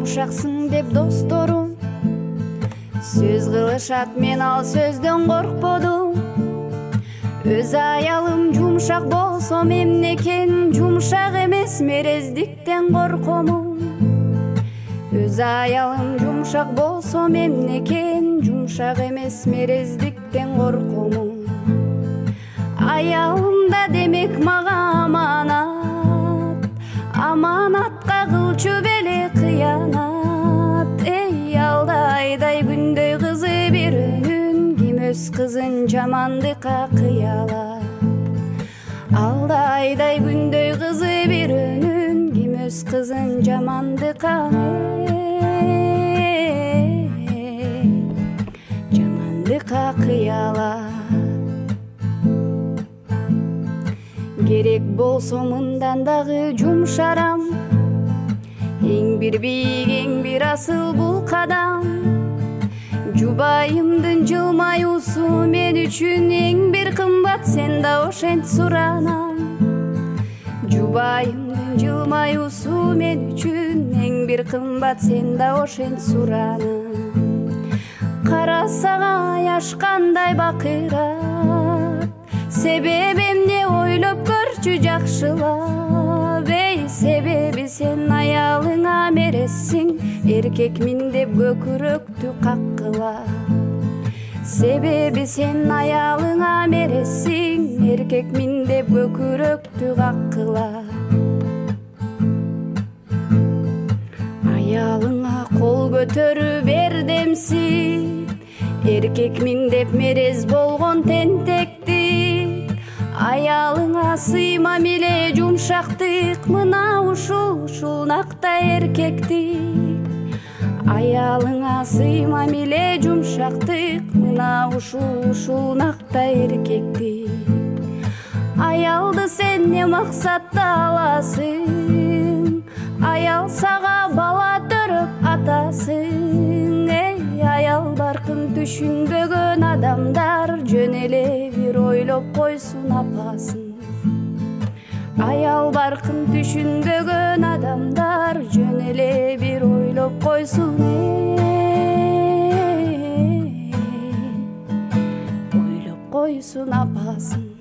жумшаксың деп досторум сөз кылышат, мен ал сөздөн коркподум. Өз аялым жумшак болсом эмне экен, жумшак эмес мерездиктен коркомун. Өз аялым жумшак болсом эмне экен, жумшак эмес мерездиктен коркомун. Аялым да демек мага аманат, аманатка кылчу беле кыянат. Эй, алдайдай күндөй кызы бирөөнүн, ким өз кызын жамандыкка кыялат. Алдайдай күндөй кызы бирөөнүн, ким өз кызын жамандыкка кыялат. Керек болсо мындан дагы жумшарам, эң бир бийик, эң бир асыл бул кадам. Жубайымдын жылмаюусу мен үчүн эң бир кымбат, сен да ошентип суранам. Жубайымдын жылмаюусу мен үчүн эң бир кымбат, сен да ошентип суранам. Кара сага яшкандай бакырат, себеби эмне ойлоп көрчү жакшылап. Эй, себеби сен аялыңа мерессиң, эркекмин деп көкүрөктү каккылап. Себеби сен аялыңа мерессиң, эркекмин деп көкүрөктү каккылап. Аялыңа кол көтөрүп бердемсип, эркекмин деп мерез болгон тентектик. Аялыңа сыйма меле жумшактык, мына ушул накта эркектик. Аялыңа сыйма меле жумшактык, мына ушул накта эркектик. Аялды сен не максатта аласың, аял сага бала төрөп атасың. Эй, аял баркын түшүнбөгөн адамдар жөн эле бир ойлоп койсун апасын. Аял баркын түшүнбөгөн адамдар жөн эле бир ойлоп койсун. Ойлоп койсун апасын.